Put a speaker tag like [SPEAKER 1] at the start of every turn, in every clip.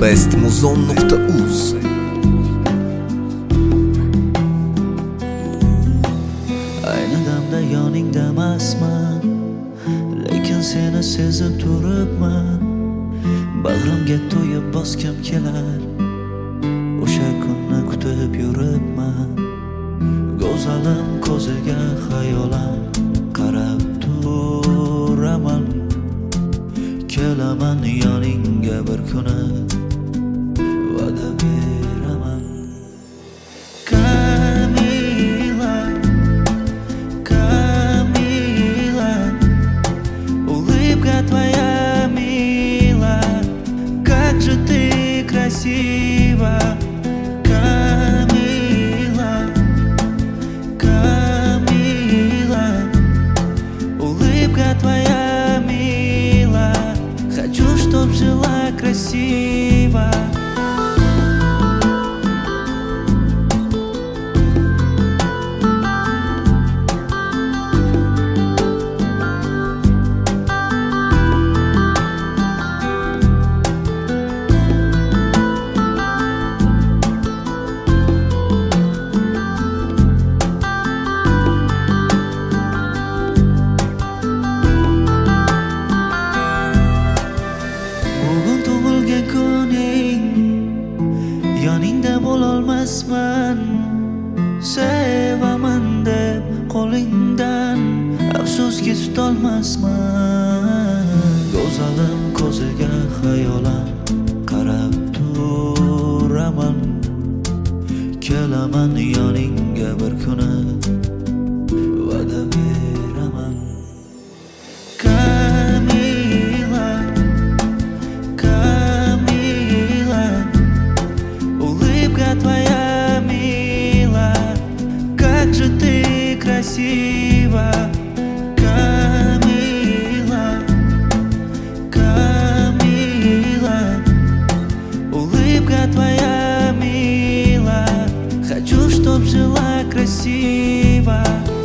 [SPEAKER 1] bestmuzon.uz.
[SPEAKER 2] Ayni damda yoningda emasman, lekin seni sezib turibman. Bag'rimga to'yib bosgim kelar, o'sha kunni kutib yuribman. Go'zalim ko'ziga xayolan qarab turaman. Kelaman yoningga bir kuni, va'da beraman. Camila, Camila, улыбка твоя мила, как же ты красива. Camila, Camila, улыбка твоя мила, хочу, чтоб жила красиво. Yoningda bo'lolmasman, sevaman deb qo'lingdan afsuski tutolmasman. Go'zalim ko'ziga xayolan qarab turaman. Kelaman yoningga bir kuni, va'da beraman. Camila, Camila, улыбка твоя мила, как же ты красива. Camila, Camila, улыбка твоя мила, хочу, чтоб жила красиво.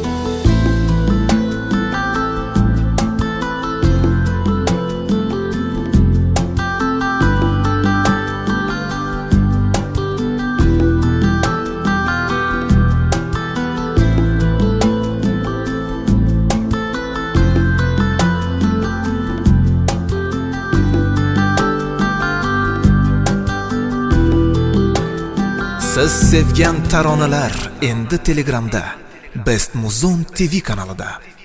[SPEAKER 1] Siz sevgan taronalar endi Telegramda Bestmuzon TV kanalida.